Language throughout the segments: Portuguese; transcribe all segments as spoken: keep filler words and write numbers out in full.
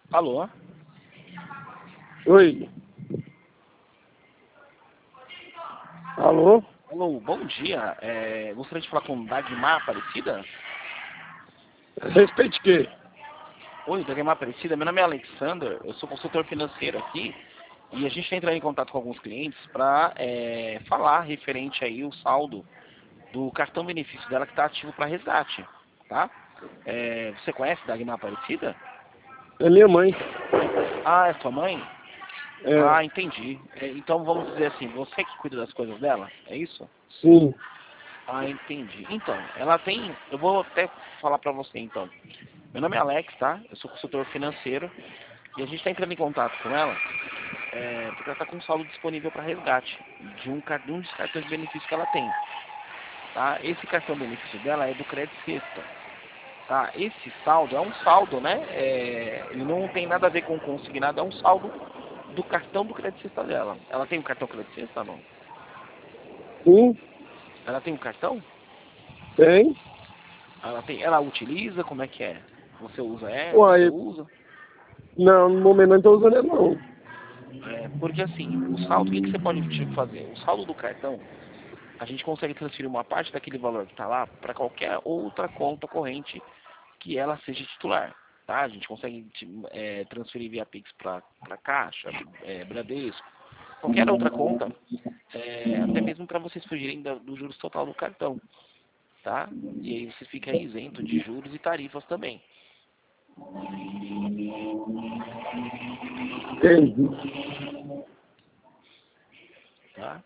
Alô? Oi. Alô? Alô, bom dia. É, gostaria de falar com Dagmar Aparecida? Respeite quê? Oi, Dagmar Aparecida. Meu nome é Alexander, eu sou consultor financeiro aqui e a gente está entrando em contato com alguns clientes para é, falar referente aí o saldo do cartão benefício dela que está ativo para resgate, tá? É, você conhece Dagmar Aparecida? É minha mãe. Ah, é sua mãe? É, Ah, entendi. É, então vamos dizer assim, você que cuida das coisas dela, é isso? sim. Ah, entendi. Então, ela tem. Eu vou até falar pra você então. Meu nome é Alex, tá? Eu sou consultor financeiro e a gente está entrando em contato com ela é, porque ela está com um saldo disponível para resgate de um, car- de um dos cartões de benefício que ela tem. Tá? Esse cartão de benefício dela é do Crédito Sexta. Tá? Esse saldo é um saldo, né? É, ele não tem nada a ver com consignado, é um saldo do cartão do Crédito Sexta dela. Ela tem um cartão Crédito Sexta ou não? Sim, Ela tem um cartão? tem. Ela tem, ela utiliza, como é que é? Você usa é, você Uai, usa? não, no momento não estou usando ele não. É, porque assim, o saldo, o que, que você pode tipo, fazer? O saldo do cartão, a gente consegue transferir uma parte daquele valor que está lá para qualquer outra conta corrente que ela seja titular. Tá? A gente consegue é, transferir via Pix para Caixa, é, Bradesco, qualquer outra conta, é, até mesmo para vocês fugirem da, do juros total do cartão. Tá? E aí você fica isento de juros e tarifas também. Entendi. Tá?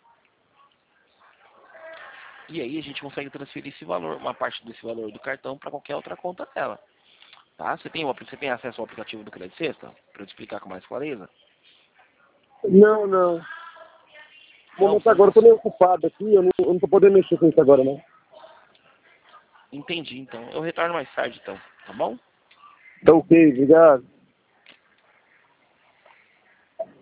E aí a gente consegue transferir esse valor, uma parte desse valor do cartão para qualquer outra conta dela. Tá? Você tem, o apli- você tem acesso ao aplicativo do Crédito Sexta? Para eu te explicar com mais clareza? Não, não. No Não, momento você não agora eu estou meio consegue. ocupado aqui, eu não, eu não tô podendo mexer com isso agora, não. Entendi, então. Eu retorno mais tarde, então. Tá bom? Tá ok, obrigado.